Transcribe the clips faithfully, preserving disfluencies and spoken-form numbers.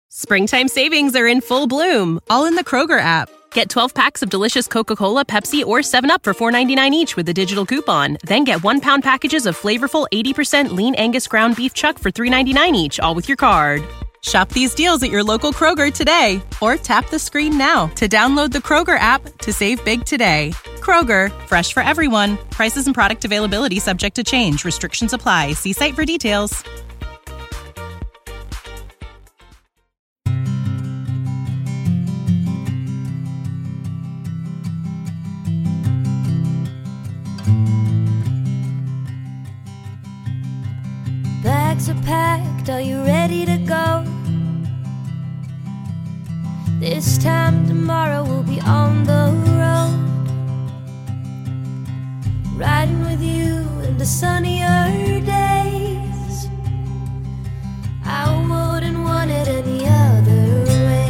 Springtime savings are in full bloom, all in the Kroger app. Get twelve packs of delicious Coca-Cola, Pepsi, or seven up for four ninety-nine each with a digital coupon. Then get one-pound packages of flavorful eighty percent lean Angus ground beef chuck for three ninety-nine each, all with your card. Shop these deals at your local Kroger today, or tap the screen now to download the Kroger app to save big today. Kroger, fresh for everyone. Prices and product availability subject to change. Restrictions apply. See site for details. Bags are packed, are you ready to go? This time tomorrow we'll be on the road, riding with you into sunnier days. I wouldn't want it any other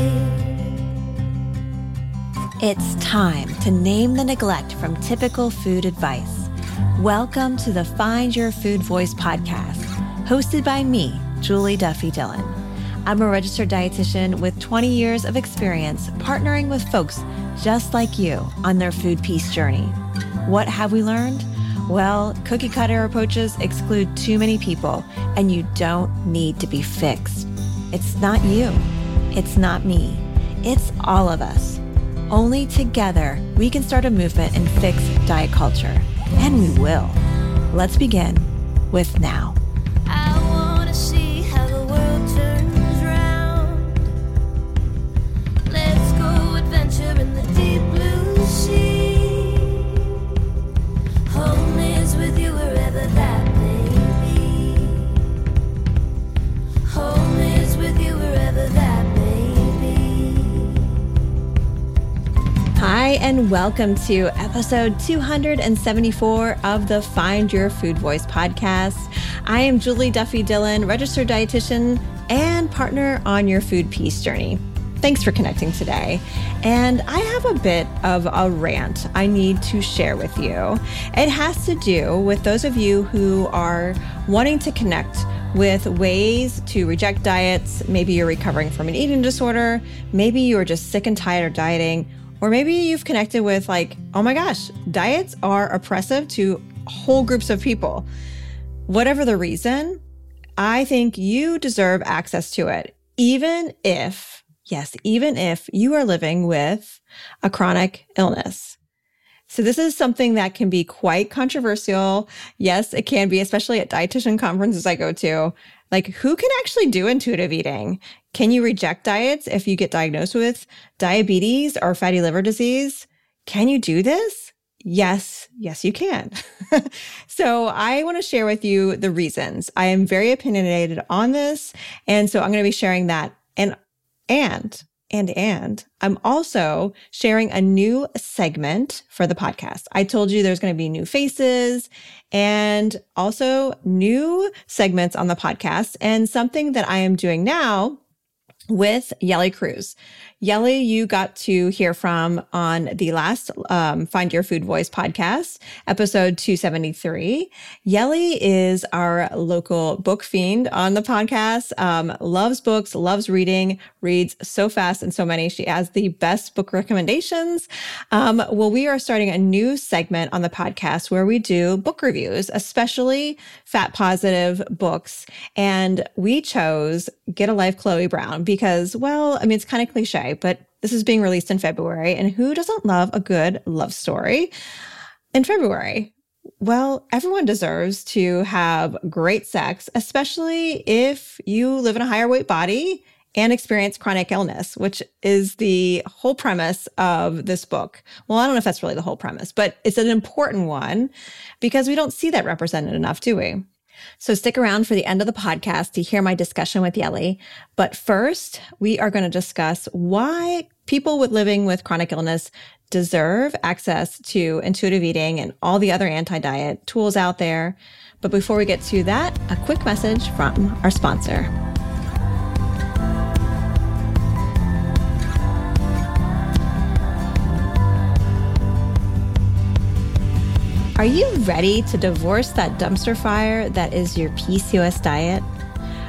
way. It's time to name the neglect from typical food advice. Welcome to the Find Your Food Voice podcast, hosted by me, Julie Duffy Dillon. I'm a registered dietitian with twenty years of experience partnering with folks just like you on their food peace journey. What have we learned? Well, cookie cutter approaches exclude too many people, and you don't need to be fixed. It's not you. It's not me. It's all of us. Only together we can start a movement and fix diet culture. And we will. Let's begin with now. I wanna see how the world turns round. Let's go adventure in the deep blue sea. Home is with you wherever that may be. Home is with you wherever that may be. Hi, and welcome to episode two hundred seventy-four of the Find Your Food Voice podcast. I am Julie Duffy Dillon, registered dietitian and partner on your food peace journey. Thanks for connecting today. And I have a bit of a rant I need to share with you. It has to do with those of you who are wanting to connect with ways to reject diets. Maybe you're recovering from an eating disorder. Maybe you're just sick and tired of dieting. Or maybe you've connected with like, oh my gosh, diets are oppressive to whole groups of people. Whatever the reason, I think you deserve access to it, even if, yes, even if you are living with a chronic illness. So this is something that can be quite controversial. Yes, it can be, especially at dietitian conferences I go to. Like, who can actually do intuitive eating? Can you reject diets if you get diagnosed with diabetes or fatty liver disease? Can you do this? Yes, yes, you can. So I want to share with you the reasons. I am very opinionated on this. And so I'm going to be sharing that. And, and, and, and I'm also sharing a new segment for the podcast. I told you there's going to be new faces and also new segments on the podcast, and something that I am doing now with Yelly Cruz. Yelly, you got to hear from on the last um, Find Your Food Voice podcast, episode two seventy-three. Yelly is our local book fiend on the podcast, um, loves books, loves reading, reads so fast and so many. She has the best book recommendations. Um, well, we are starting a new segment on the podcast where we do book reviews, especially fat positive books. And we chose Get a Life, Chloe Brown, because, well, I mean, it's kind of cliche, but this is being released in February. And who doesn't love a good love story in February? Well, everyone deserves to have great sex, especially if you live in a higher weight body and experience chronic illness, which is the whole premise of this book. Well, I don't know if that's really the whole premise, but it's an important one because we don't see that represented enough, do we? So stick around for the end of the podcast to hear my discussion with Yelly. But first, we are going to discuss why people with living with chronic illness deserve access to intuitive eating and all the other anti-diet tools out there. But before we get to that, a quick message from our sponsor. Are you ready to divorce that dumpster fire that is your P C O S diet?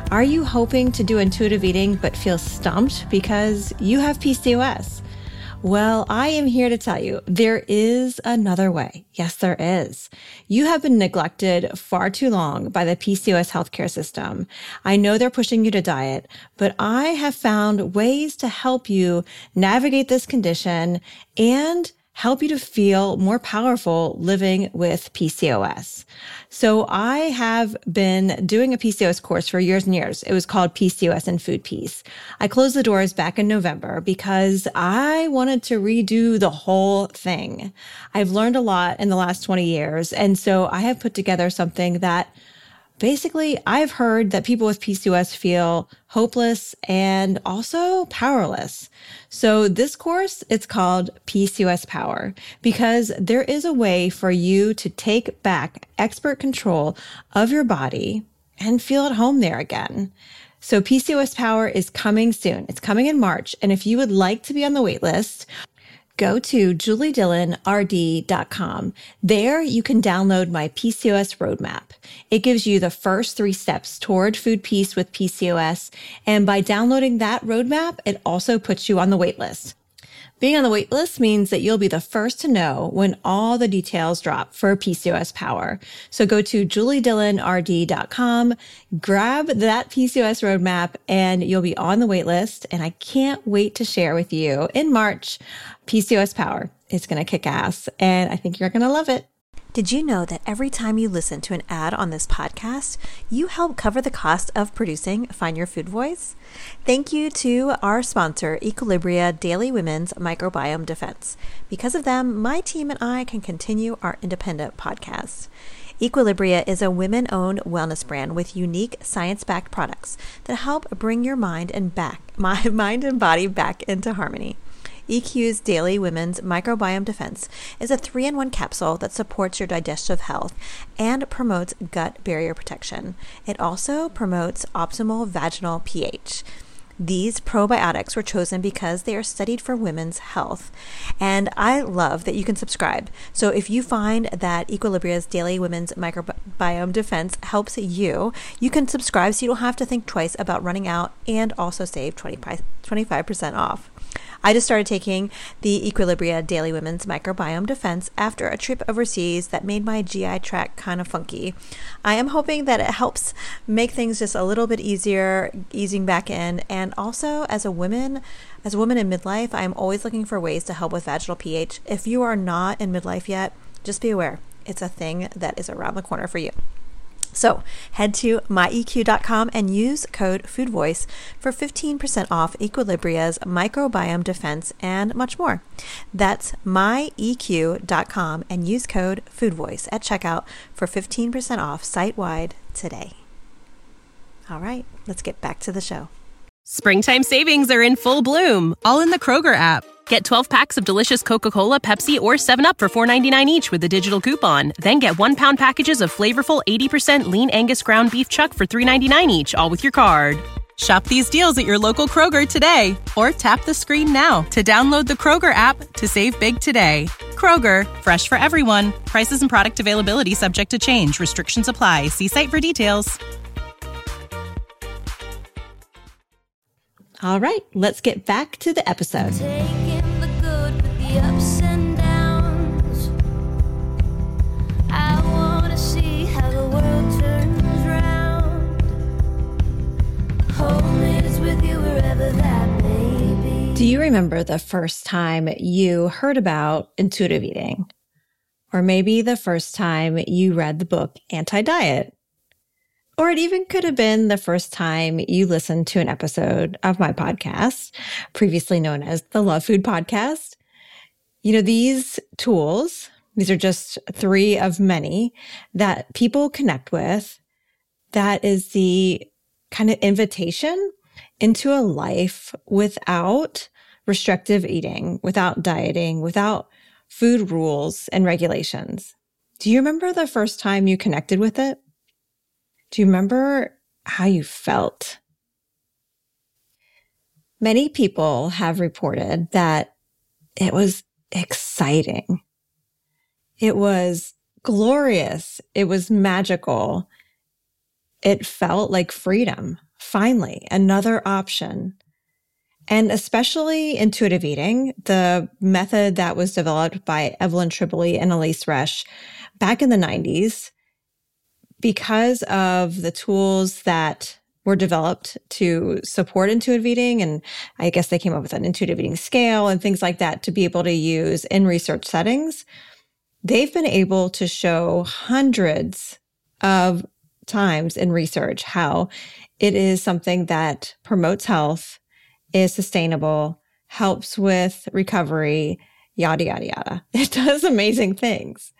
Are you hoping to do intuitive eating but feel stumped because you have P C O S? Well, I am here to tell you there is another way. Yes, there is. You have been neglected far too long by the P C O S healthcare system. I know they're pushing you to diet, but I have found ways to help you navigate this condition and help you to feel more powerful living with P C O S. So I have been doing a P C O S course for years and years. It was called P C O S and Food Peace. I closed the doors back in November because I wanted to redo the whole thing. I've learned a lot in the last twenty years. And so I have put together something that basically, I've heard that people with P C O S feel hopeless and also powerless. So this course, it's called P C O S Power because there is a way for you to take back expert control of your body and feel at home there again. So P C O S Power is coming soon. It's coming in March. And if you would like to be on the wait list, go to julie dillon r d dot com. There you can download my P C O S roadmap. It gives you the first three steps toward food peace with P C O S. And by downloading that roadmap, it also puts you on the wait list. Being on the wait list means that you'll be the first to know when all the details drop for P C O S Power. So go to julie dillon r d dot com, grab that P C O S roadmap, and you'll be on the wait list. And I can't wait to share with you in March, P C O S Power. It's going to kick ass, and I think you're going to love it. Did you know that every time you listen to an ad on this podcast, you help cover the cost of producing Find Your Food Voice? Thank you to our sponsor, Equilibria Daily Women's Microbiome Defense. Because of them, my team and I can continue our independent podcast. Equilibria is a women-owned wellness brand with unique science-backed products that help bring your mind and back, my mind and body back into harmony. E Q's Daily Women's Microbiome Defense is a three in one capsule that supports your digestive health and promotes gut barrier protection. It also promotes optimal vaginal pH. These probiotics were chosen because they are studied for women's health. And I love that you can subscribe. So if you find that Equilibria's Daily Women's Microbiome Defense helps you, you can subscribe so you don't have to think twice about running out and also save twenty-five percent off. I just started taking the Equilibria Daily Women's Microbiome Defense after a trip overseas that made my G I tract kind of funky. I am hoping that it helps make things just a little bit easier, easing back in. And also, as a woman, as a woman in midlife, I am always looking for ways to help with vaginal pH. If you are not in midlife yet, just be aware. It's a thing that is around the corner for you. So head to my E Q dot com and use code FoodVoice for fifteen percent off Equilibria's Microbiome Defense and much more. That's my E Q dot com and use code FoodVoice at checkout for fifteen percent off site-wide today. All right, let's get back to the show. Springtime savings are in full bloom, all in the Kroger app. Get twelve packs of delicious Coca-Cola, Pepsi, or seven up for four ninety-nine each with a digital coupon. Then get one pound packages of flavorful eighty percent lean Angus ground beef chuck for three ninety-nine each, all with your card. Shop these deals at your local Kroger today, or tap the screen now to download the Kroger app to save big today. Kroger, fresh for everyone. Prices and product availability subject to change. Restrictions apply. See site for details. All right, let's get back to the episode. Taking the good with the ups and downs. I wanna see how the world turns round. Home is with you wherever that may be. Do you remember the first time you heard about intuitive eating? Or maybe the first time you read the book Anti-Diet? Or it even could have been the first time you listened to an episode of my podcast, previously known as the Love Food Podcast. You know, these tools, these are just three of many that people connect with. That is the kind of invitation into a life without restrictive eating, without dieting, without food rules and regulations. Do you remember the first time you connected with it? Do you remember how you felt? Many people have reported that it was exciting. It was glorious. It was magical. It felt like freedom finally, another option. And especially intuitive eating, the method that was developed by Evelyn Tribole and Elyse Resch back in the nineties, because of the tools that were developed to support intuitive eating, and I guess they came up with an intuitive eating scale and things like that to be able to use in research settings, they've been able to show hundreds of times in research how it is something that promotes health, is sustainable, helps with recovery, yada, yada, yada. It does amazing things.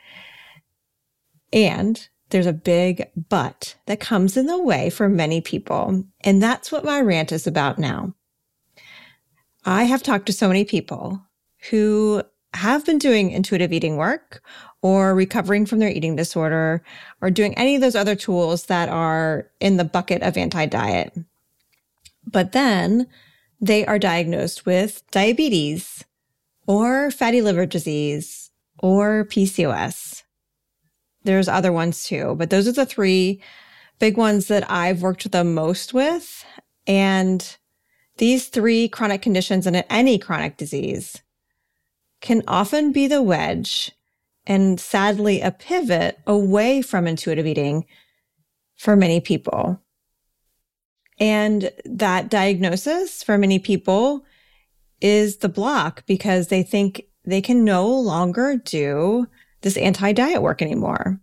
And there's a big but that comes in the way for many people. And that's what my rant is about now. I have talked to so many people who have been doing intuitive eating work or recovering from their eating disorder or doing any of those other tools that are in the bucket of anti-diet. But then they are diagnosed with diabetes or fatty liver disease or P C O S. There's other ones too, but those are the three big ones that I've worked the most with. And these three chronic conditions and any chronic disease can often be the wedge and sadly a pivot away from intuitive eating for many people. And that diagnosis for many people is the block because they think they can no longer do this anti-diet work anymore.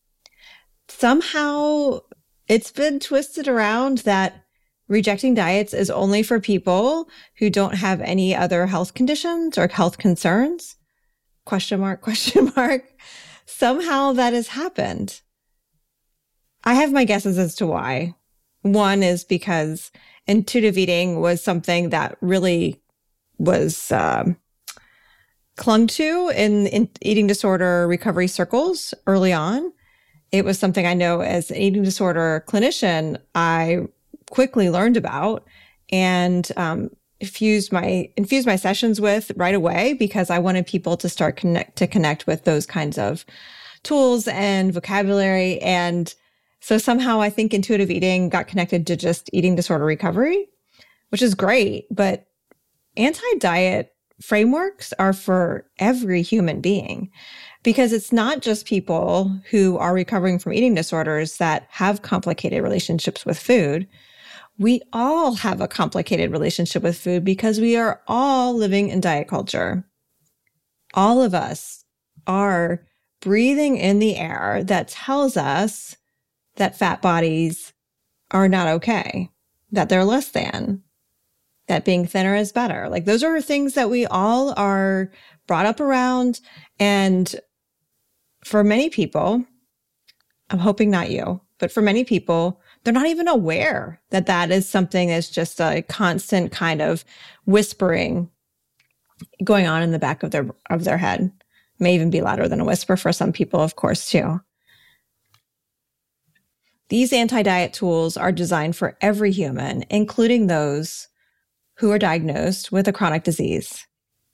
Somehow it's been twisted around that rejecting diets is only for people who don't have any other health conditions or health concerns. Question mark, question mark. Somehow that has happened. I have my guesses as to why. One is because intuitive eating was something that really was um, clung to in, in eating disorder recovery circles early on. It was something I know as an eating disorder clinician, I quickly learned about and um, infused my infused my sessions with right away because I wanted people to start connect to connect with those kinds of tools and vocabulary. And so somehow I think intuitive eating got connected to just eating disorder recovery, which is great. But anti-diet frameworks are for every human being because it's not just people who are recovering from eating disorders that have complicated relationships with food. We all have a complicated relationship with food because we are all living in diet culture. All of us are breathing in the air that tells us that fat bodies are not okay, that they're less than, that being thinner is better. Like those are things that we all are brought up around. And for many people, I'm hoping not you, but for many people, they're not even aware that that is something that's just a constant kind of whispering going on in the back of their of their head. May even be louder than a whisper for some people, of course, too. These anti-diet tools are designed for every human, including those who are diagnosed with a chronic disease.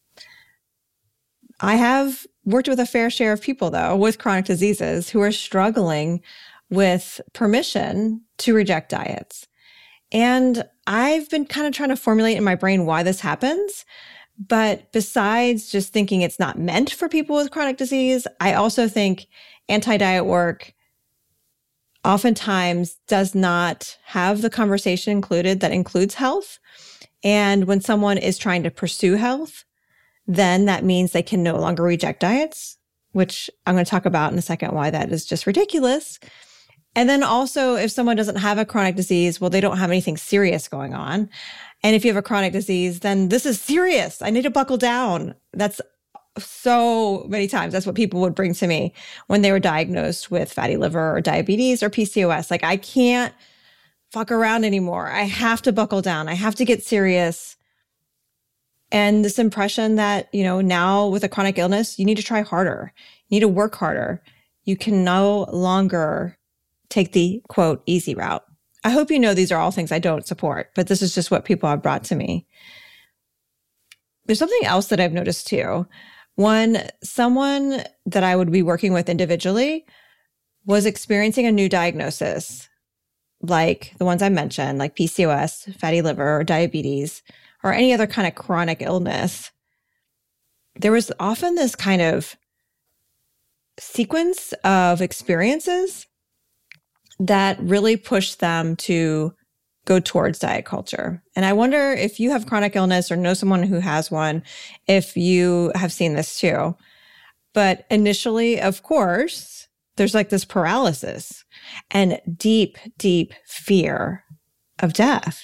I have worked with a fair share of people, though, with chronic diseases who are struggling with permission to reject diets. And I've been kind of trying to formulate in my brain why this happens. But besides just thinking it's not meant for people with chronic disease, I also think anti-diet work oftentimes does not have the conversation included that includes health. And when someone is trying to pursue health, then that means they can no longer reject diets, which I'm going to talk about in a second why that is just ridiculous. And then also, if someone doesn't have a chronic disease, well, they don't have anything serious going on. And if you have a chronic disease, then this is serious. I need to buckle down. That's so many times. That's what people would bring to me when they were diagnosed with fatty liver or diabetes or P C O S. Like, I can't fuck around anymore. I have to buckle down. I have to get serious. And this impression that, you know, now with a chronic illness, you need to try harder. You need to work harder. You can no longer take the, quote, easy route. I hope you know these are all things I don't support, but this is just what people have brought to me. There's something else that I've noticed too. One, someone that I would be working with individually was experiencing a new diagnosis like the ones I mentioned, like P C O S, fatty liver, or diabetes, or any other kind of chronic illness, there was often this kind of sequence of experiences that really pushed them to go towards diet culture. And I wonder if you have chronic illness or know someone who has one, if you have seen this too. But initially, of course, there's like this paralysis and deep, deep fear of death.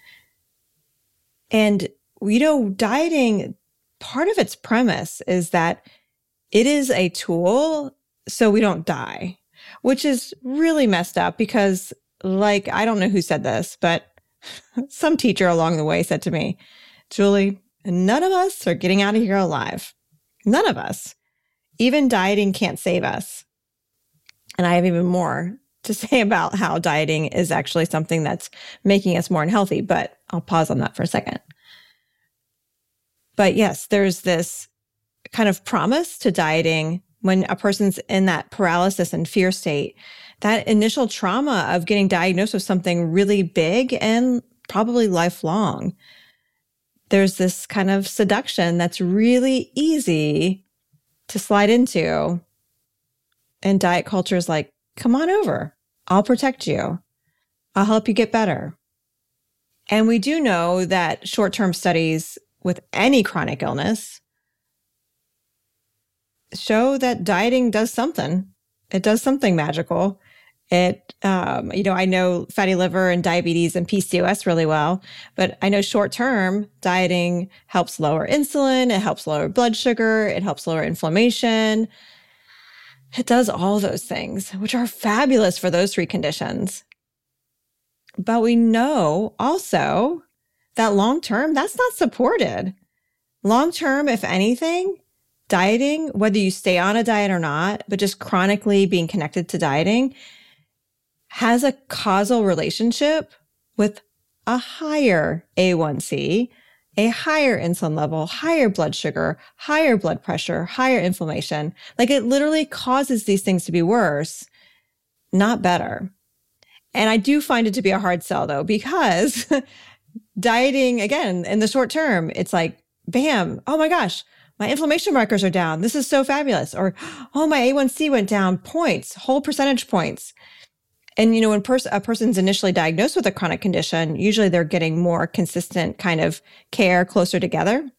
And, you know, dieting, part of its premise is that it is a tool so we don't die, which is really messed up because, like, I don't know who said this, but some teacher along the way said to me, Julie, none of us are getting out of here alive. None of us. Even dieting can't save us. And I have even more to say about how dieting is actually something that's making us more unhealthy, but I'll pause on that for a second. But yes, there's this kind of promise to dieting when a person's in that paralysis and fear state, that initial trauma of getting diagnosed with something really big and probably lifelong. There's this kind of seduction that's really easy to slide into. And diet culture is like, come on over. I'll protect you. I'll help you get better. And we do know that short-term studies with any chronic illness show that dieting does something. It does something magical. It, um, you know, I know fatty liver and diabetes and P C O S really well, but I know short-term dieting helps lower insulin. It helps lower blood sugar. It helps lower inflammation. It does all those things, which are fabulous for those three conditions. But we know also that long-term, that's not supported. Long-term, if anything, dieting, whether you stay on a diet or not, but just chronically being connected to dieting, has a causal relationship with a higher A one C, a higher insulin level, higher blood sugar, higher blood pressure, higher inflammation. Like it literally causes these things to be worse, not better. And I do find it to be a hard sell though, because dieting, again, in the short term, it's like, bam, oh my gosh, my inflammation markers are down. This is so fabulous. Or, oh, my A one C went down points, whole percentage points. And, you know, when pers- a person's initially diagnosed with a chronic condition, usually they're getting more consistent kind of care closer together.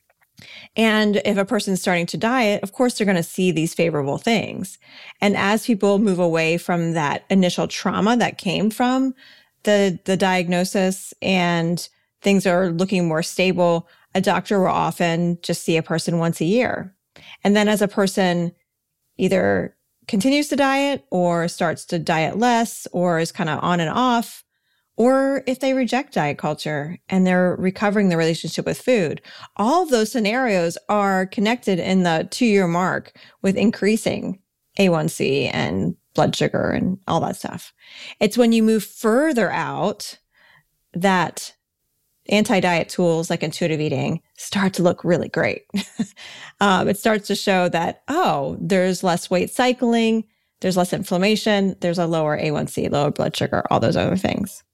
And if a person's starting to diet, of course, they're going to see these favorable things. And as people move away from that initial trauma that came from the, the diagnosis and things are looking more stable, a doctor will often just see a person once a year. And then as a person either continues to diet or starts to diet less or is kind of on and off, or if they reject diet culture and they're recovering the relationship with food, all of those scenarios are connected in the two-year mark with increasing A one C and blood sugar and all that stuff. It's when you move further out that anti-diet tools like intuitive eating start to look really great. um, it starts to show that, oh, there's less weight cycling, there's less inflammation, there's a lower A one C, lower blood sugar, all those other things.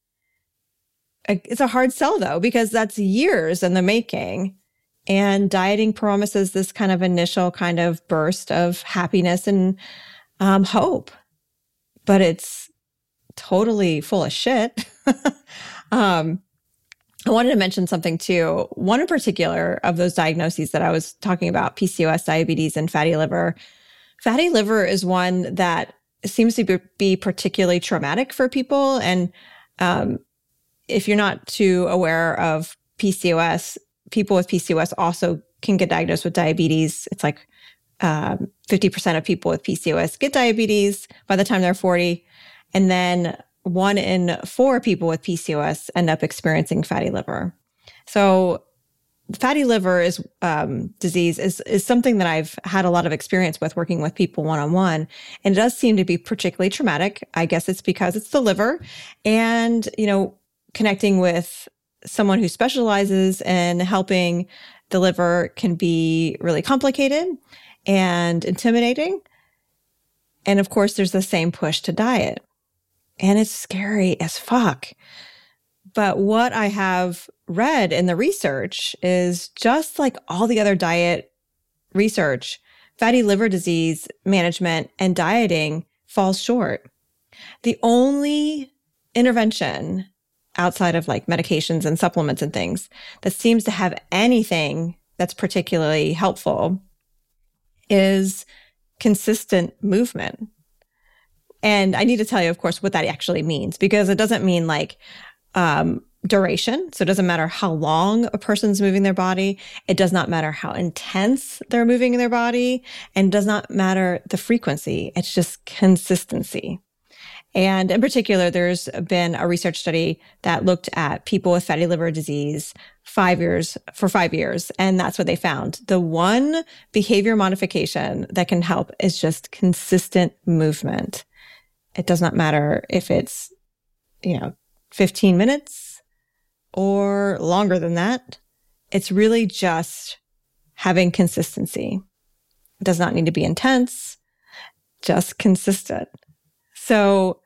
It's a hard sell though, because that's years in the making. And dieting promises this kind of initial kind of burst of happiness and um, hope, but it's totally full of shit. um, I wanted to mention something too. One in particular of those diagnoses that I was talking about, P C O S, diabetes, and fatty liver. Fatty liver is one that seems to be particularly traumatic for people. And um, if you're not too aware of P C O S, people with P C O S also can get diagnosed with diabetes. It's like um, fifty percent of people with P C O S get diabetes by the time they're forty. And then one in four people with P C O S end up experiencing fatty liver. So fatty liver is um, disease is, is something that I've had a lot of experience with working with people one-on-one. And it does seem to be particularly traumatic. I guess it's because it's the liver. And, you know, connecting with someone who specializes in helping the liver can be really complicated and intimidating. And of course, there's the same push to diet. And it's scary as fuck. But what I have read in the research is just like all the other diet research, fatty liver disease management and dieting falls short. The only intervention outside of like medications and supplements and things that seems to have anything that's particularly helpful is consistent movement. And I need to tell you, of course, what that actually means, because it doesn't mean like um, duration. So it doesn't matter how long a person's moving their body. It does not matter how intense they're moving their body, and it does not matter the frequency. It's just consistency. And in particular, there's been a research study that looked at people with fatty liver disease five years for five years. And that's what they found. The one behavior modification that can help is just consistent movement. It does not matter if it's, you know, fifteen minutes or longer than that. It's really just having consistency. It does not need to be intense, just consistent. So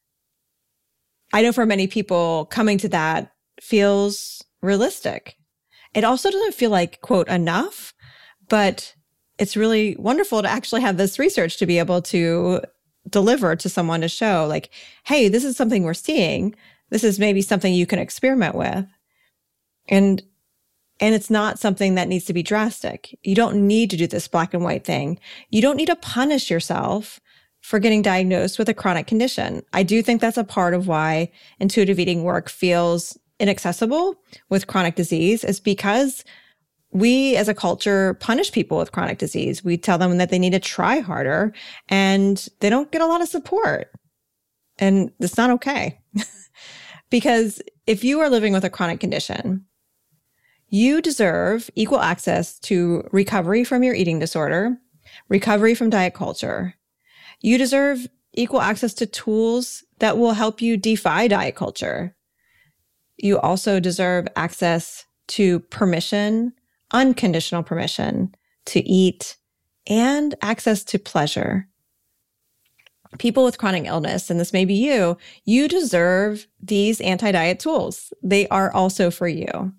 I know for many people, coming to that feels realistic. It also doesn't feel like, quote, enough, but it's really wonderful to actually have this research to be able to deliver to someone to show like, hey, this is something we're seeing. This is maybe something you can experiment with. And, and it's not something that needs to be drastic. You don't need to do this black and white thing. You don't need to punish yourself for getting diagnosed with a chronic condition. I do think that's a part of why intuitive eating work feels inaccessible with chronic disease, is because we as a culture punish people with chronic disease. We tell them that they need to try harder, and they don't get a lot of support. And it's not okay. Because if you are living with a chronic condition, you deserve equal access to recovery from your eating disorder, recovery from diet culture. You deserve equal access to tools that will help you defy diet culture. You also deserve access to permission, unconditional permission to eat, and access to pleasure. People with chronic illness, and this may be you, you deserve these anti-diet tools. They are also for you.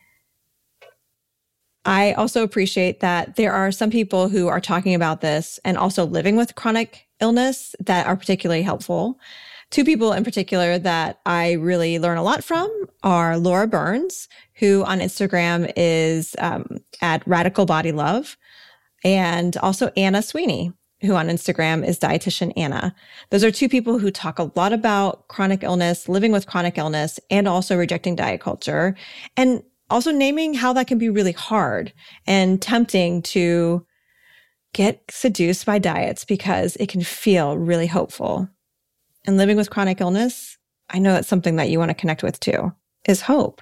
I also appreciate that there are some people who are talking about this and also living with chronic illness that are particularly helpful. Two people in particular that I really learn a lot from are Laura Burns, who on Instagram is um, at Radical Body Love, and also Anna Sweeney, who on Instagram is Dietitian Anna. Those are two people who talk a lot about chronic illness, living with chronic illness, and also rejecting diet culture, and also naming how that can be really hard and tempting to get seduced by diets because it can feel really hopeful. And living with chronic illness, I know that's something that you want to connect with too, is hope.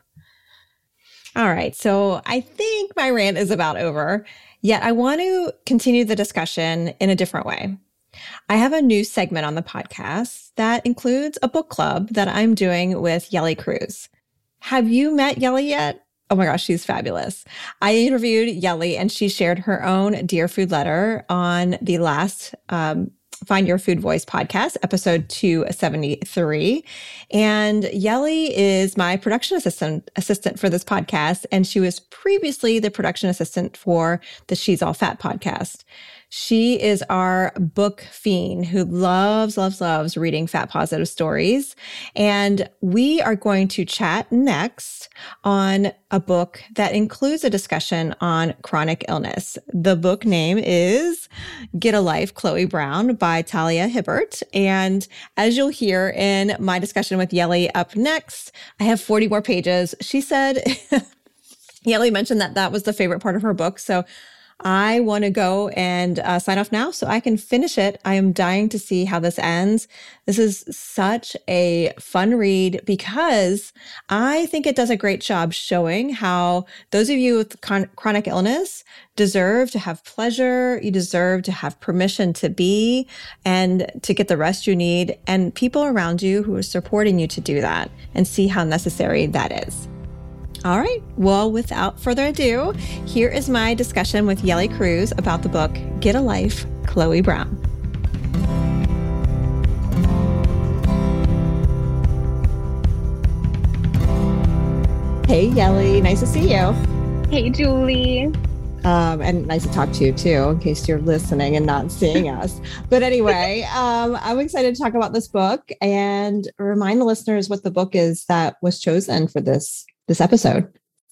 All right, so I think my rant is about over, yet I want to continue the discussion in a different way. I have a new segment on the podcast that includes a book club that I'm doing with Yelly Cruz. Have you met Yelly yet? Oh my gosh, she's fabulous. I interviewed Yelly and she shared her own Dear Food letter on the last um, Find Your Food Voice podcast, episode two seventy-three. And Yelly is my production assistant assistant for this podcast, and she was previously the production assistant for the She's All Fat podcast. She is our book fiend who loves, loves, loves reading fat positive stories. And we are going to chat next on a book that includes a discussion on chronic illness. The book name is Get a Life, Chloe Brown by Talia Hibbert. And as you'll hear in my discussion with Yelly up next, I have forty more pages. She said, Yelly mentioned that that was the favorite part of her book. So I want to go and uh, sign off now so I can finish it. I am dying to see how this ends. This is such a fun read because I think it does a great job showing how those of you with con- chronic illness deserve to have pleasure. You deserve to have permission to be and to get the rest you need, and people around you who are supporting you to do that, and see how necessary that is. All right. Well, without further ado, here is my discussion with Yelly Cruz about the book, Get a Life, Chloe Brown. Hey, Yelly. Nice to see you. Hey, Julie. Um, and nice to talk to you too, in case you're listening and not seeing us. But anyway, um, I'm excited to talk about this book and remind the listeners what the book is that was chosen for this this episode.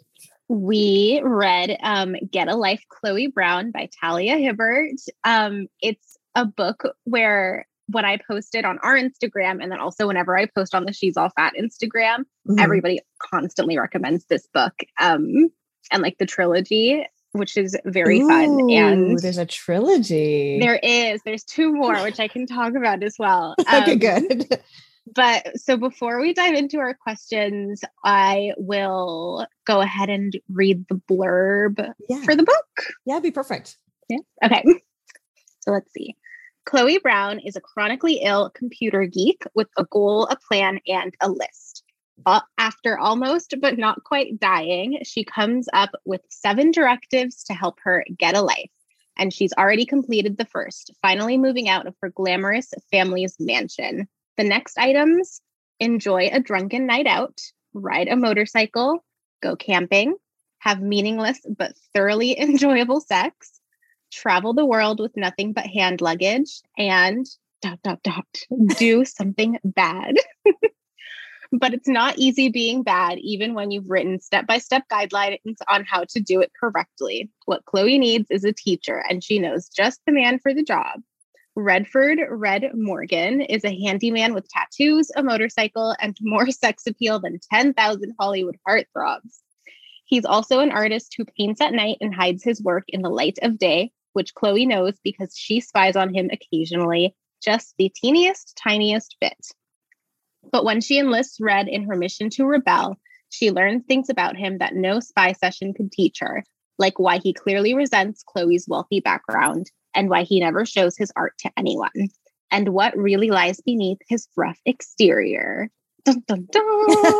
We read um, Get a Life, Chloe Brown by Talia Hibbert. Um, it's a book where when I posted on our Instagram, and then also whenever I post on the She's All Fat Instagram, mm-hmm. everybody constantly recommends this book um, and like the trilogy, which is very Ooh, fun. And there's a trilogy. There is. There's two more, which I can talk about as well. Okay, um, good. But so before we dive into our questions, I will go ahead and read the blurb yeah. for the book. Yeah, it'd be perfect. Yeah. Okay. So let's see. Chloe Brown is a chronically ill computer geek with a goal, a plan, and a list. Uh, after almost but not quite dying, she comes up with seven directives to help her get a life. And she's already completed the first, finally moving out of her glamorous family's mansion. The next items: enjoy a drunken night out, ride a motorcycle, go camping, have meaningless but thoroughly enjoyable sex, travel the world with nothing but hand luggage, and dot, dot, dot, do something bad. But it's not easy being bad, even when you've written step-by-step guidelines on how to do it correctly. What Chloe needs is a teacher, and she knows just the man for the job. Redford Red Morgan is a handyman with tattoos, a motorcycle, and more sex appeal than ten thousand Hollywood heartthrobs. He's also an artist who paints at night and hides his work in the light of day, which Chloe knows because she spies on him occasionally, just the teeniest, tiniest bit. But when she enlists Red in her mission to rebel, she learns things about him that no spy session could teach her, like why he clearly resents Chloe's wealthy background and why he never shows his art to anyone, and what really lies beneath his rough exterior. Dun, dun, dun.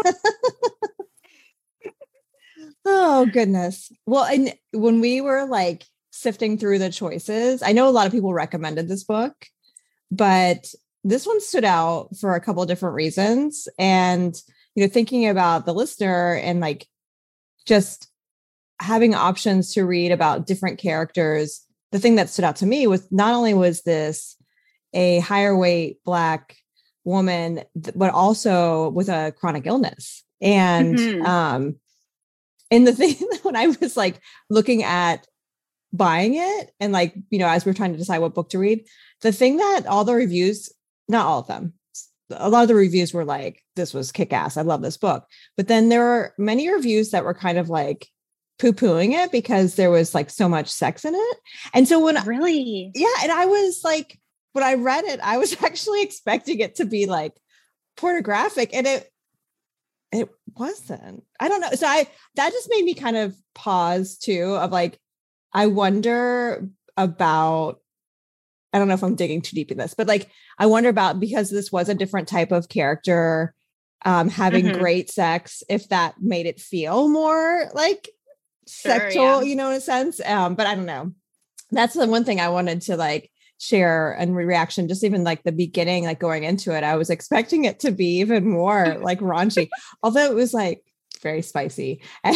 Oh, goodness. Well, and when we were like sifting through the choices, I know a lot of people recommended this book, but this one stood out for a couple of different reasons. And, you know, thinking about the listener and like just having options to read about different characters, the thing that stood out to me was not only was this a higher weight Black woman, but also with a chronic illness. And, mm-hmm. um, and the thing when I was like looking at buying it and like, you know, as we we're trying to decide what book to read, the thing that all the reviews, not all of them, a lot of the reviews were like, this was kick-ass. I love this book. But then there were many reviews that were kind of like poo-pooing it because there was like so much sex in it. And so when really, yeah. And I was like, when I read it, I was actually expecting it to be like pornographic, and it, it wasn't. I don't know. So I, that just made me kind of pause too, of like, I wonder about, I don't know if I'm digging too deep in this, but like, I wonder about, because this was a different type of character, um, having mm-hmm. great sex, if that made it feel more like sure, sexual, yeah. you know, in a sense. Um, but I don't know. That's the one thing I wanted to like share and reaction, just even like the beginning, like going into it, I was expecting it to be even more like raunchy, although it was like very spicy. And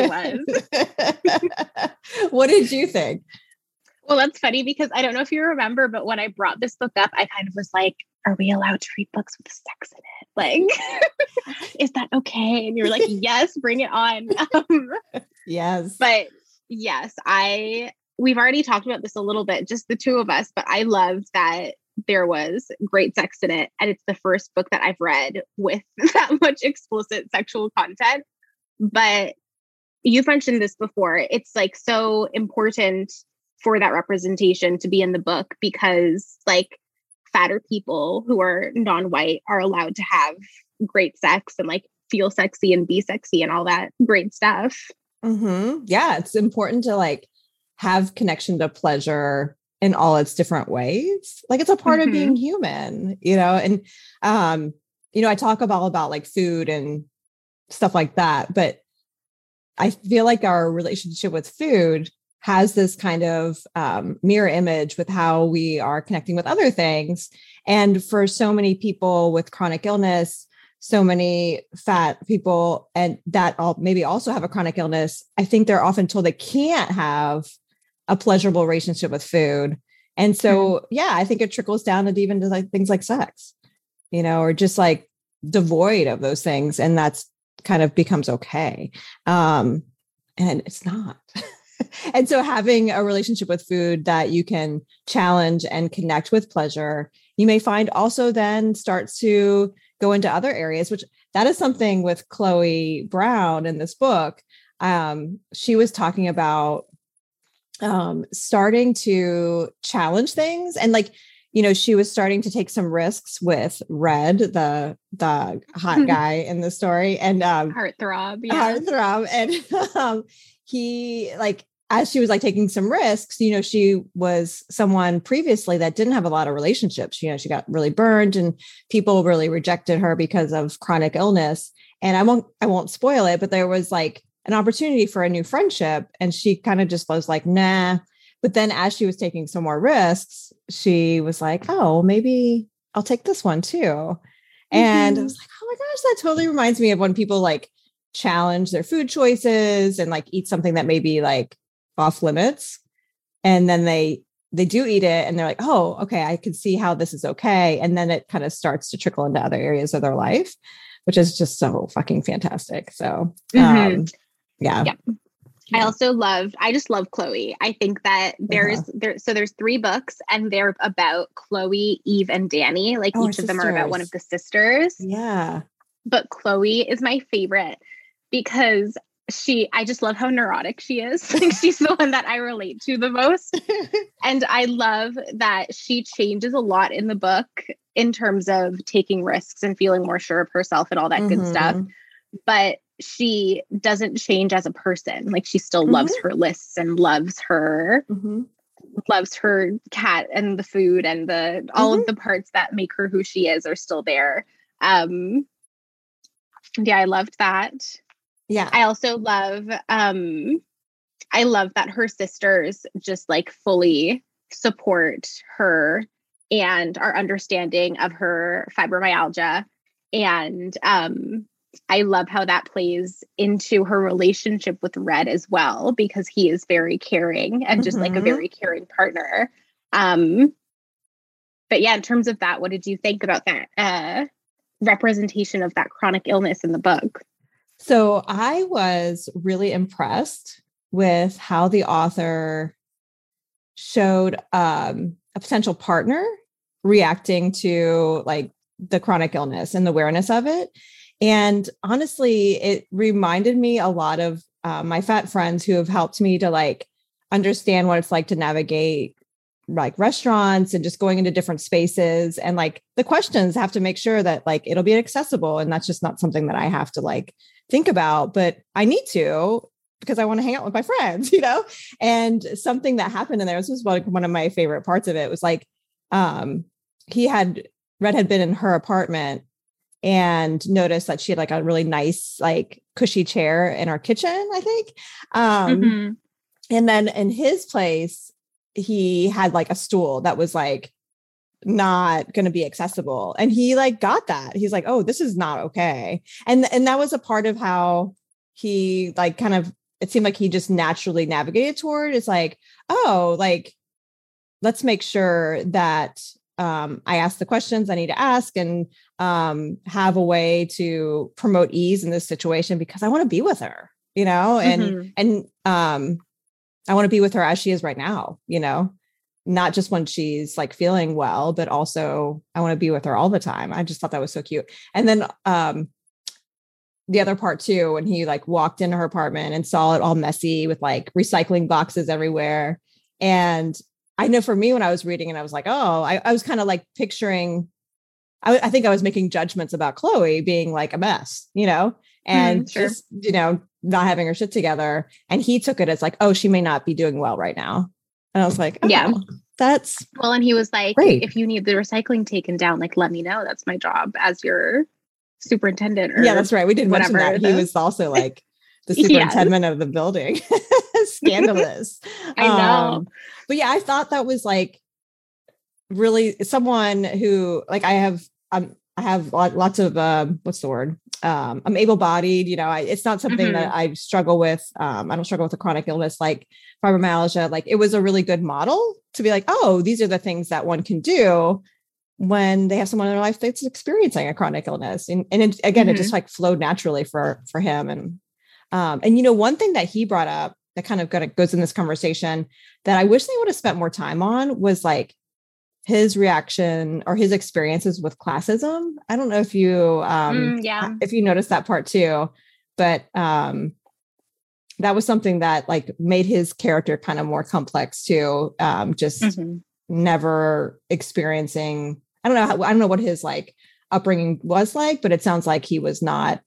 it was. What did you think? Well, that's funny because I don't know if you remember, but when I brought this book up, I kind of was like, are we allowed to read books with sex in it? Like, is that okay? And you're like, yes, bring it on. Um, yes. But yes, I, we've already talked about this a little bit, just the two of us, but I loved that there was great sex in it. And it's the first book that I've read with that much explicit sexual content. But you've mentioned this before. It's like so important for that representation to be in the book because like fatter people who are non-white are allowed to have great sex and like feel sexy and be sexy and all that great stuff. Mm-hmm. Yeah. It's important to like have connection to pleasure in all its different ways. Like it's a part mm-hmm. of being human, you know? And, um, you know, I talk about, about like food and stuff like that, but I feel like our relationship with food has this kind of um, mirror image with how we are connecting with other things. And for so many people with chronic illness, so many fat people and that all maybe also have a chronic illness, I think they're often told they can't have a pleasurable relationship with food. And so, mm-hmm. yeah, I think it trickles down to even to like things like sex, you know, or just like devoid of those things. And that's kind of becomes okay. Um, and it's not. And so having a relationship with food that you can challenge and connect with pleasure, you may find also then starts to go into other areas, which that is something with Chloe Brown in this book. Um, she was talking about um, starting to challenge things. And like, you know, she was starting to take some risks with Red, the, the hot guy in the story, and um, heartthrob, yeah. heartthrob. And um, he like, as she was like taking some risks, you know, she was someone previously that didn't have a lot of relationships. You know, she got really burned and people really rejected her because of chronic illness. And I won't, I won't spoil it, but there was like an opportunity for a new friendship. And she kind of just was like, nah. But then as she was taking some more risks, she was like, oh, maybe I'll take this one too. Mm-hmm. And I was like, oh my gosh, that totally reminds me of when people like challenge their food choices and like eat something that may be like off limits. And then they, they do eat it and they're like, oh, okay, I can see how this is okay. And then it kind of starts to trickle into other areas of their life, which is just so fucking fantastic. So, um, mm-hmm. yeah. Yep. I also loved, I just love Chloe. I think that there's, uh-huh. there, so there's three books and they're about Chloe, Eve, and Danny. Like oh, each of them are about one of the sisters. Yeah. But Chloe is my favorite because she, I just love how neurotic she is. Like she's the one that I relate to the most. And I love that she changes a lot in the book in terms of taking risks and feeling more sure of herself and all that mm-hmm. good stuff. But she doesn't change as a person. Like she still mm-hmm. loves her lists and loves her, mm-hmm. loves her cat and the food and the, all mm-hmm. of the parts that make her who she is are still there. Um, yeah, I loved that. Yeah. I also love, um, I love that her sisters just like fully support her and are understanding of her fibromyalgia. And, um, I love how that plays into her relationship with Red as well, because he is very caring and just mm-hmm. like a very caring partner. Um, but yeah, in terms of that, what did you think about that uh, representation of that chronic illness in the book? So I was really impressed with how the author showed um, a potential partner reacting to like the chronic illness and the awareness of it. And honestly, it reminded me a lot of uh, my fat friends who have helped me to like understand what it's like to navigate like restaurants and just going into different spaces. And like the questions have to make sure that like it'll be accessible. And that's just not something that I have to like think about, but I need to because I want to hang out with my friends, you know? And something that happened in there, this was like one of my favorite parts of it was like, um, he had, Red had been in her apartment and noticed that she had like a really nice, like cushy chair in our kitchen, I think. Um, mm-hmm. And then in his place, he had like a stool that was like not going to be accessible. And he like got that. He's like, oh, this is not okay. And, and that was a part of how he like kind of, it seemed like he just naturally navigated toward. It's like, oh, like, let's make sure that um, I ask the questions I need to ask and um, have a way to promote ease in this situation because I want to be with her, you know, and, mm-hmm. and um, I want to be with her as she is right now, you know, not just when she's like feeling well, but also I want to be with her all the time. I just thought that was so cute. And then um, the other part too, when he like walked into her apartment and saw it all messy with like recycling boxes everywhere. And I know for me, when I was reading it, I was like, oh, I, I was kind of like picturing, I, I think I was making judgments about Chloe being like a mess, you know, and mm, sure. just, you know, not having her shit together. And he took it as like, oh, she may not be doing well right now. And I was like, oh, yeah, that's well. And he was like, great. If you need the recycling taken down, like, let me know. That's my job as your superintendent. Or yeah, that's right. We did mention that. He was also like the superintendent yes. of the building. Scandalous. I know. Um, but yeah, I thought that was like really someone who like I have, um, I have lot, lots of, uh, what's the word? Um, I'm able-bodied, you know, I, it's not something Mhm. that I struggle with. Um, I don't struggle with a chronic illness like fibromyalgia. Like it was a really good model to be like, oh, these are the things that one can do when they have someone in their life that's experiencing a chronic illness. And, and it, again, Mhm. it just like flowed naturally for, for him. And, um, and, you know, one thing that he brought up that kind of got- goes in this conversation that I wish they would have spent more time on was like his reaction or his experiences with classism. I don't know if you, um, Mm, yeah. if you noticed that part too, but, um, that was something that like made his character kind of more complex too. Um, just Mhm. never experiencing, I don't know how, I don't know what his like upbringing was like, but it sounds like he was not,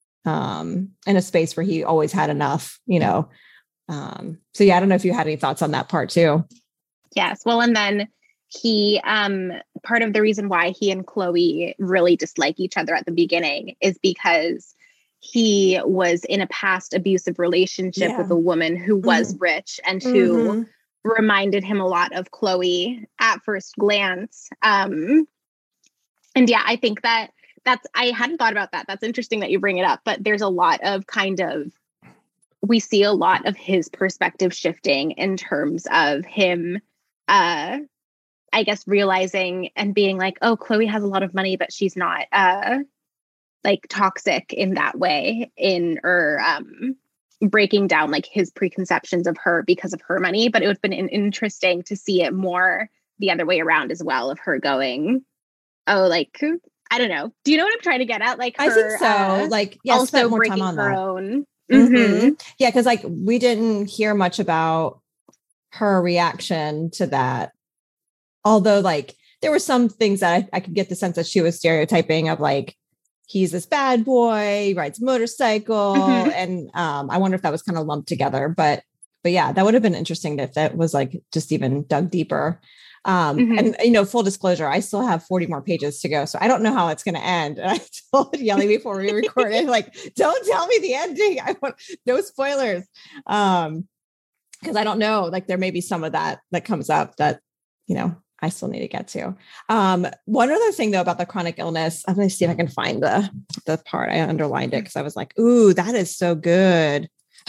um, in a space where he always had enough, you know? Um, so yeah, I don't know if you had any thoughts on that part too. Yes. Well, and then he, um, part of the reason why he and Chloe really dislike each other at the beginning is because he was in a past abusive relationship Yeah. with a woman who was rich and who Mhm. reminded him a lot of Chloe at first glance. Um, and yeah, I think that that's, I hadn't thought about that. That's interesting that you bring it up, but there's a lot of kind of, we see a lot of his perspective shifting in terms of him, uh, I guess, realizing and being like, oh, Chloe has a lot of money, but she's not, uh, like toxic in that way in, or, um, breaking down like his preconceptions of her because of her money. But it would have been interesting to see it more the other way around as well, of her going, oh, like, I don't know. Do you know what I'm trying to get at? Like, her, I think so. uh, Like, yeah, also spent more breaking time on her that. own. Mhm. Mhm. Yeah, because like we didn't hear much about her reaction to that. Although, like, there were some things that I, I could get the sense that she was stereotyping of like, he's this bad boy, he rides motorcycle. Mhm. And um, I wonder if that was kind of lumped together. But but yeah, that would have been interesting if that was like just even dug deeper. Um, Mhm. And, you know, full disclosure, I still have forty more pages to go. So I don't know how it's going to end. And I told Yelly before we recorded, like, don't tell me the ending. I want no spoilers. Um, because I don't know, like there may be some of that that comes up that, you know, I still need to get to. Um, one other thing though about the chronic illness, I'm going to see if I can find the, the part. I underlined it because I was like, ooh, that is so good.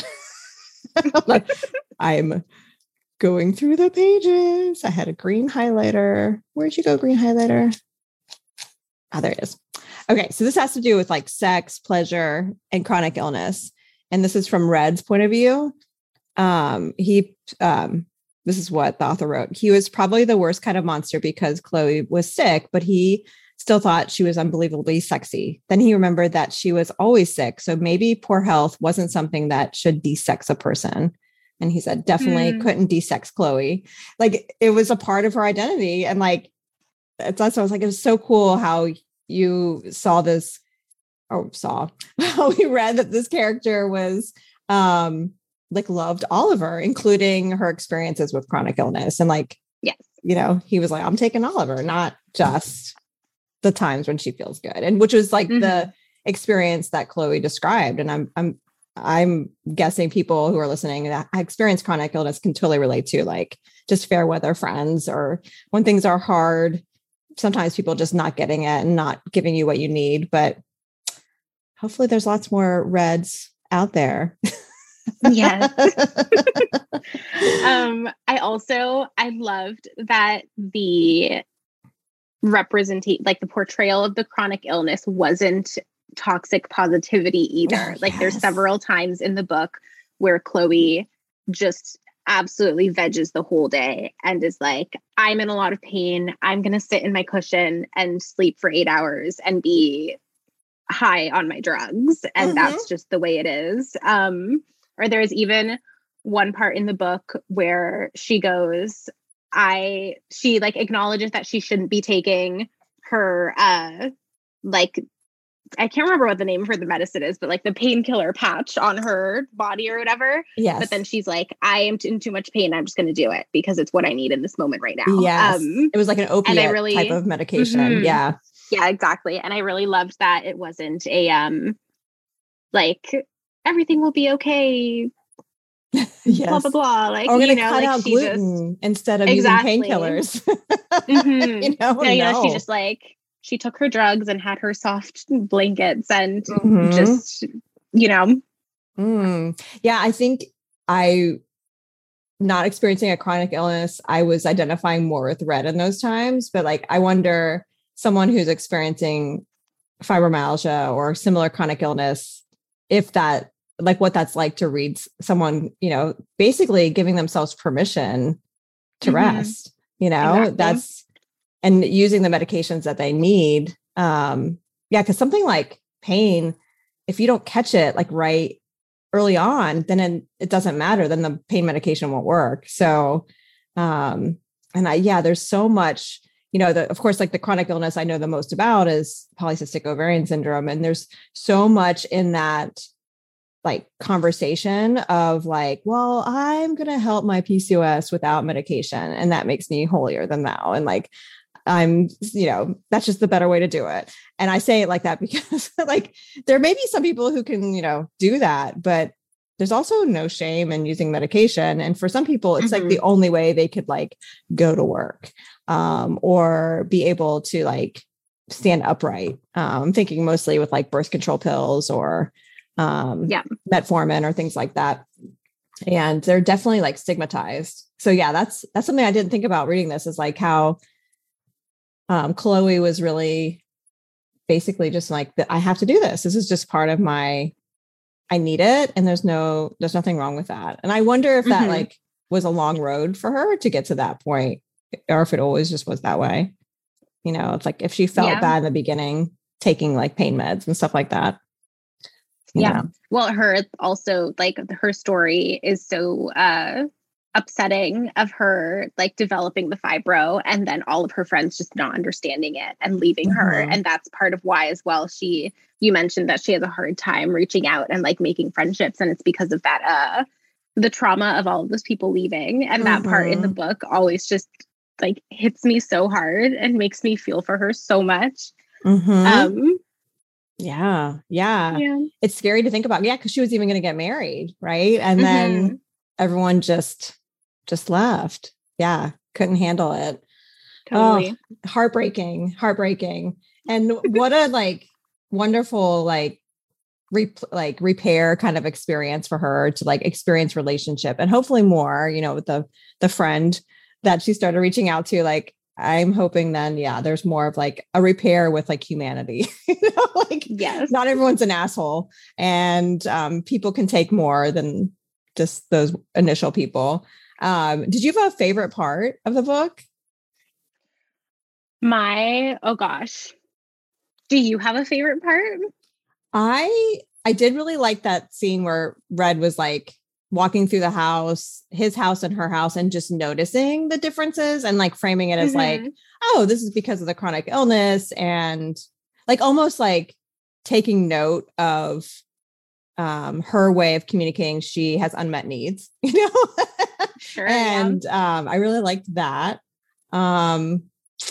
Like, I'm going through the pages. I had a green highlighter. Where'd you go, green highlighter? Oh, there it is. Okay. So this has to do with like sex, pleasure, and chronic illness. And this is from Red's point of view. Um, he, um, this is what the author wrote. He was probably the worst kind of monster because Chloe was sick, but he still thought she was unbelievably sexy. Then he remembered that she was always sick. So maybe poor health wasn't something that should de-sex a person. And he said, definitely Hmm. couldn't de-sex Chloe. Like it was a part of her identity. And like, it's also, I was like, it was so cool how you saw this or saw how we read that this character was, um, like loved Oliver, including her experiences with chronic illness. And like, Yes. you know, he was like, I'm taking Oliver, not just the times when she feels good. And which was like Mhm. the experience that Chloe described. And I'm, I'm, I'm guessing people who are listening that experience chronic illness can totally relate to like just fair weather friends, or when things are hard, sometimes people just not getting it and not giving you what you need. But hopefully there's lots more Reds out there. Yes. um, I also, I loved that the representation, like the portrayal of the chronic illness wasn't toxic positivity either. Oh, like there's yes. several times in the book where Chloe just absolutely veggies the whole day and is like, I'm in a lot of pain. I'm going to sit in my cushion and sleep for eight hours and be high on my drugs. And Mhm. that's just the way it is. Um, or there's even one part in the book where she goes, I, she like acknowledges that she shouldn't be taking her, uh, like, I can't remember what the name for the medicine is, but like the painkiller patch on her body or whatever. Yes. But then she's like, I am in too much pain. I'm just going to do it because it's what I need in this moment right now. Yes. Um, It was like an opiate really- type of medication. Mhm. Yeah. yeah, exactly. And I really loved that it wasn't a, um, like, everything will be okay, Yes. blah, blah, blah. Like, Or we're you going to know, cut like out she gluten instead of Exactly. using painkillers. just, mhm. You know, no, you know, no. she just like she took her drugs and had her soft blankets and Mhm. just, you know, Mm. Yeah, I think I, not experiencing a chronic illness, I was identifying more with Red in those times. But like, I wonder, someone who's experiencing fibromyalgia or similar chronic illness, if that, like what that's like to read s- someone, you know, basically giving themselves permission to Mhm. rest, you know, Exactly. that's, and using the medications that they need. Um, yeah, because something like pain, if you don't catch it like right early on, then it, it doesn't matter. Then the pain medication won't work. So, um, and I, yeah, there's so much, you know, the, of course, like the chronic illness I know the most about is polycystic ovarian syndrome. And there's so much in that like conversation of like, well, I'm going to help my P C O S without medication. And that makes me holier than thou. And like, I'm, you know, that's just the better way to do it. And I say it like that because like there may be some people who can, you know, do that, but there's also no shame in using medication. And for some people, it's like Mhm. the only way they could like go to work um, or be able to like stand upright. Um, I'm thinking mostly with like birth control pills or um, Yeah. metformin or things like that. And they're definitely like stigmatized. So yeah, that's, that's something I didn't think about reading this is like how um, Chloe was really basically just like, I have to do this. This is just part of my, I need it. And there's no, there's nothing wrong with that. And I wonder if that Mhm. like was a long road for her to get to that point, or if it always just was that way. You know, it's like if she felt Yeah. bad in the beginning, taking like pain meds and stuff like that. you Yeah. know. Well, her also like her story is so uh upsetting of her like developing the fibro and then all of her friends just not understanding it and leaving her. Mhm. And that's part of why as well she you mentioned that she has a hard time reaching out and like making friendships. And it's because of that uh the trauma of all of those people leaving. And that part in the Mhm. book always just like hits me so hard and makes me feel for her so much. Mhm. Um yeah. Yeah. yeah. It's scary to think about. Yeah. Cause she was even going to get married. Right. And Mhm. then everyone just, just left. Yeah. Couldn't handle it. Totally. Oh, heartbreaking, heartbreaking. And what a like wonderful, like, re- like repair kind of experience for her to like experience relationship and hopefully more, you know, with the, the friend that she started reaching out to. Like, I'm hoping then, yeah, there's more of like a repair with like humanity, you know, like Yes. not everyone's an asshole and um, people can take more than just those initial people. Um, did you have a favorite part of the book? My, oh gosh. Do you have a favorite part? I I did really like that scene where Red was like walking through the house, his house and her house, and just noticing the differences and like framing it as like, Mhm. oh, this is because of the chronic illness, and like almost like taking note of um her way of communicating she has unmet needs, you know. Sure. yeah. And um I really liked that. Um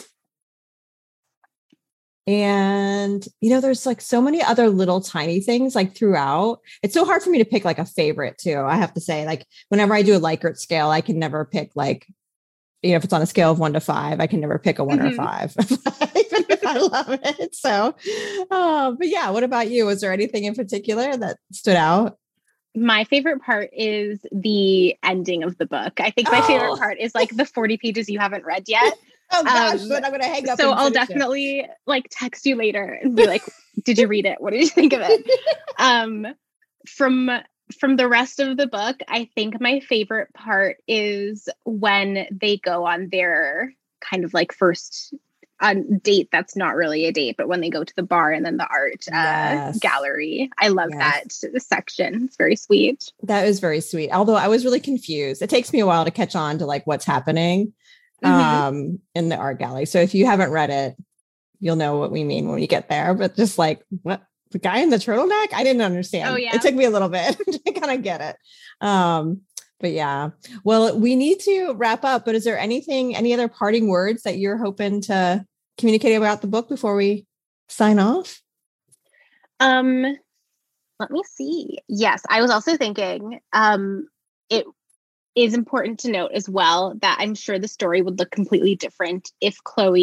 And, you know, there's like so many other little tiny things like throughout. It's so hard for me to pick like a favorite too. I have to say, like, whenever I do a Likert scale, I can never pick like, you know, if it's on a scale of one to five, I can never pick a one or a Mhm. five, even if I love it. So, uh, but yeah, what about you? Was there anything in particular that stood out? My favorite part is the ending of the book. I think my Oh. favorite part is like the forty pages you haven't read yet. Oh gosh, Um, but I'm going to hang up. So and I'll finish it. definitely like text you later and be like, did you read it? What did you think of it? Um, from from the rest of the book, I think my favorite part is when they go on their kind of like first on date that's not really a date, but when they go to the bar and then the art uh, Yes. gallery. I love Yes. that section. It's very sweet. That was very sweet. Although I was really confused. It takes me a while to catch on to like what's happening Mhm. um, in the art gallery. So if you haven't read it, you'll know what we mean when we get there. But just like, what, the guy in the turtleneck? I didn't understand. Oh, yeah. It took me a little bit to kind of get it. Um, but yeah, well, we need to wrap up. But is there anything, any other parting words that you're hoping to communicate about the book before we sign off? Um, let me see. Yes, I was also thinking um, it is important to note as well that I'm sure the story would look completely different if Chloe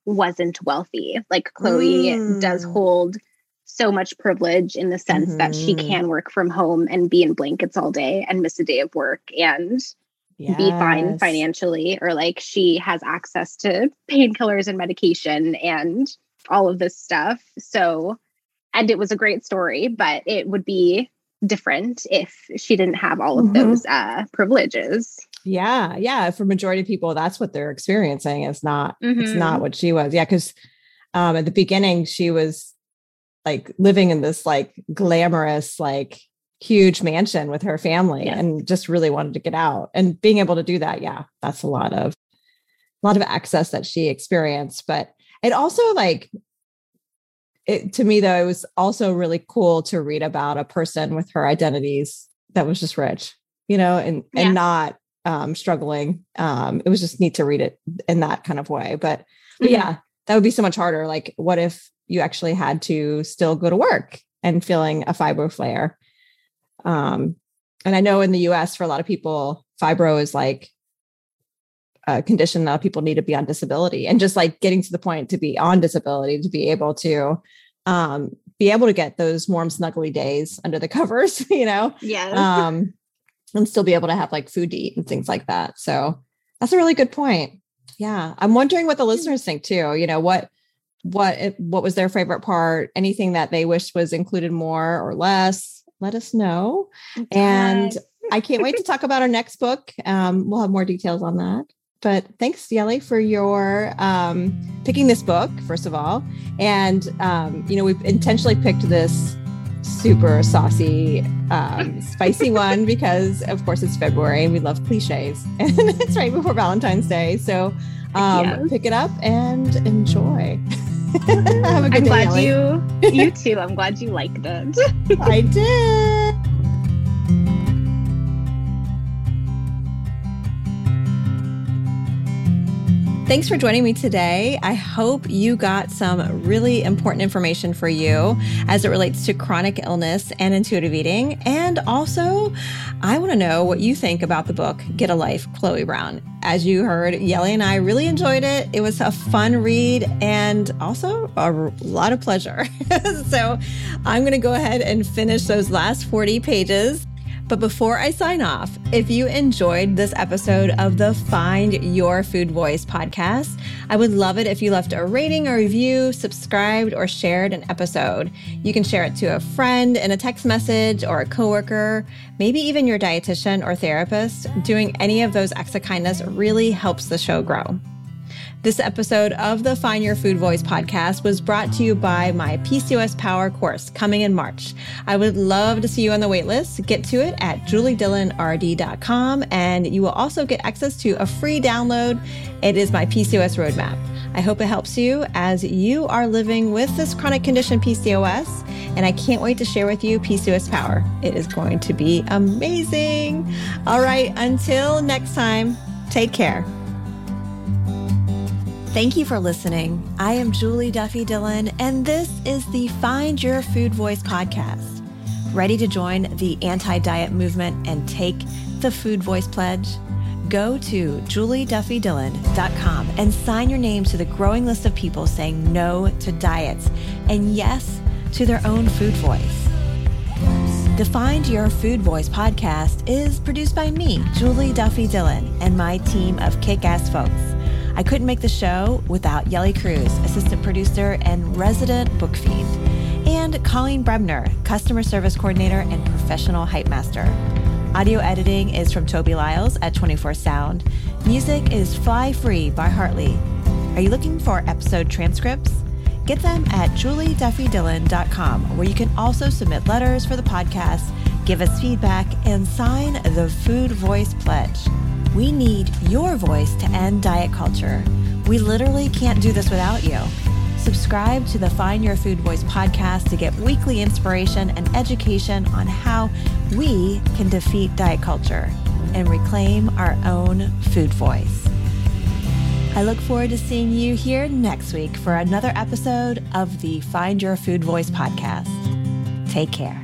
wasn't wealthy. Like Chloe Mm. does hold so much privilege in the sense mm-hmm. that she can work from home and be in blankets all day and miss a day of work and yes. be fine financially, or like she has access to painkillers and medication and all of this stuff. So, and it was a great story, but it would be different if she didn't have all of mm-hmm. those uh, privileges. Yeah. Yeah. For majority of people, that's what they're experiencing. It's not, mm-hmm. it's not what she was. Yeah. Cause um, at the beginning she was like living in this like glamorous, like huge mansion with her family yes. and just really wanted to get out, and being able to do that. Yeah. That's a lot of, a lot of access that she experienced, but it also like, it, to me though, it was also really cool to read about a person with her identities that was just rich, you know, and, yeah. and not um, struggling. Um, it was just neat to read it in that kind of way, but, but mm-hmm. yeah, that would be so much harder. Like what if you actually had to still go to work and feeling a fibro flare? Um, and I know in the U S for a lot of people, fibro is like a condition that people need to be on disability, and just like getting to the point to be on disability, to be able to um, be able to get those warm, snuggly days under the covers, you know, yeah, um, and still be able to have like food to eat and things like that. So that's a really good point. Yeah. I'm wondering what the listeners think too. You know, what, what, what was their favorite part? Anything that they wished was included more or less? Let us know. Okay. And I can't wait to talk about our next book. Um, we'll have more details on that. But thanks, Yelly, for your um, picking this book, first of all. And, um, you know, we've intentionally picked this super saucy, um, spicy one because, of course, it's February and we love cliches. And it's right before Valentine's Day. So um, yes. pick it up and enjoy. Have a good I'm day, glad Yelly. you, you too. I'm glad you liked it. I did. Thanks for joining me today. I hope you got some really important information for you as it relates to chronic illness and intuitive eating. And also, I want to know what you think about the book, Get a Life, Chloe Brown. As you heard, Yelly and I really enjoyed it. It was a fun read and also a lot of pleasure. So I'm going to go ahead and finish those last forty pages. But before I sign off, if you enjoyed this episode of the Find Your Food Voice podcast, I would love it if you left a rating or review, subscribed, or shared an episode. You can share it to a friend in a text message or a coworker, maybe even your dietitian or therapist. Doing any of those acts of kindness really helps the show grow. This episode of the Find Your Food Voice podcast was brought to you by my P C O S Power course coming in March. I would love to see you on the wait list. Get to it at julie dillon r d dot com, and you will also get access to a free download. It is my P C O S roadmap. I hope it helps you as you are living with this chronic condition P C O S, and I can't wait to share with you P C O S Power. It is going to be amazing. All right, until next time, take care. Thank you for listening. I am Julie Duffy Dillon, and this is the Find Your Food Voice podcast. Ready to join the anti-diet movement and take the Food Voice Pledge? Go to julie duffy dillon dot com and sign your name to the growing list of people saying no to diets and yes to their own food voice. The Find Your Food Voice podcast is produced by me, Julie Duffy Dillon, and my team of kick-ass folks. I couldn't make the show without Yelly Cruz, assistant producer and resident book fiend, and Colleen Brebner, customer service coordinator and professional hype master. Audio editing is from Toby Lyles at twenty-four Sound. Music is Fly Free by Hartley. Are you looking for episode transcripts? Get them at julie duffy dillon dot com, where you can also submit letters for the podcast, give us feedback, and sign the Food Voice Pledge. We need your voice to end diet culture. We literally can't do this without you. Subscribe to the Find Your Food Voice podcast to get weekly inspiration and education on how we can defeat diet culture and reclaim our own food voice. I look forward to seeing you here next week for another episode of the Find Your Food Voice podcast. Take care.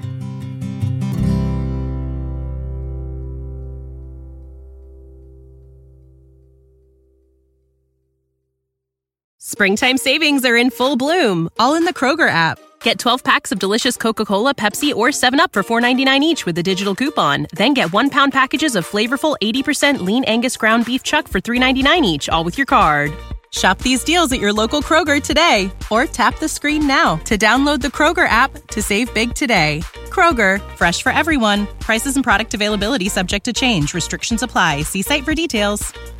Springtime savings are in full bloom, all in the Kroger app. Get twelve packs of delicious Coca-Cola, Pepsi, or seven up for four ninety-nine each with a digital coupon. Then get one pound packages of flavorful eighty percent lean Angus ground beef chuck for three ninety-nine each, all with your card. Shop these deals at your local Kroger today, or tap the screen now to download the Kroger app to save big today. Kroger, fresh for everyone. Prices and product availability subject to change. Restrictions apply. See site for details.